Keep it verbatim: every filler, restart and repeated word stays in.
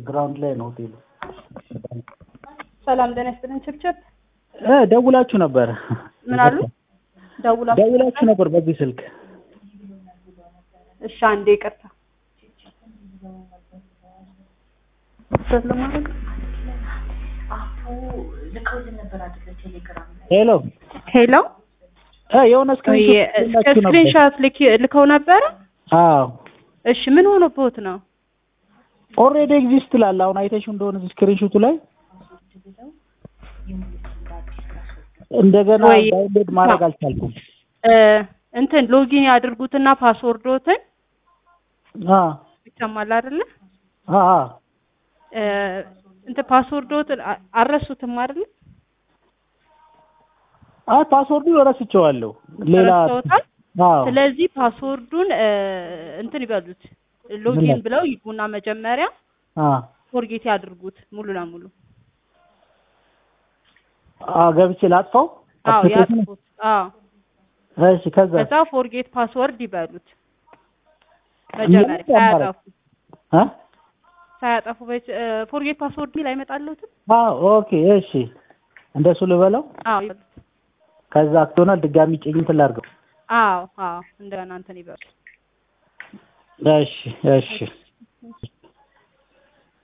ግራውንድ ላይ ነው ሆቴሉ። ሰላም ደህና ይስጥልኝ። ችብችብ እ ደውላችሁ ነበር? ምን አሉ? ደውላችሁ ደውላችሁ ነበር በዚህ ስልክ? እሺ አንዴ ይቅርታ። ሰላም አለይኩም። አፉ ልከውልን ነበር አይደል? ቴሌግራም ላይ ሄሎ ሄሎ እ የሆነ ስክሪንሾት ስክሪንሾት ልከው ነበር? አዎ። እሺ ምን ሆኖበት ነው? ኦልሬዲ ኤግዚስት ላለ አሁን አይተሽ እንደሆነ ስክሪንሾቱ ላይ እንደገና ዳውንሎድ ማድረግ አልቻልኩም። እ እንትን ሎጊን ያድርጉትና ፓስወርዶትን አ ይሰማል አይደለ? አ አ እ እንትን ፓስወርዶትን አረሱትም አይደል? አ ፓስወርዱ ረስቼዋለሁ። ሌላ አዎ። ስለዚህ ፓስወርዱን እንትን ይበሉት ሎጊን ብለው ይጉና መጀመሪያ አ ፎርጌት ያድርጉት ሙሉ ለሙሉ። አ ገብቼ ላጥፋው? አዎ ያጥፉት። አዎ እሺ ከዛ ከዛ ፎርጌት ፓስወርድ ይበሉት መጀመሪያ ሳያጠፉ አ ሳያጠፉ ፎርጌት ፓስወርድ ላይ አይመጣልዎትም? አዎ ኦኬ እሺ እንደሱ ልበለው? አዎ ከዛ አክቶናል ድጋሚ ጭኝ እንትን ላድርገው? አዎ አዎ እንደገና እንትን ይበሉ። እሺ እሺ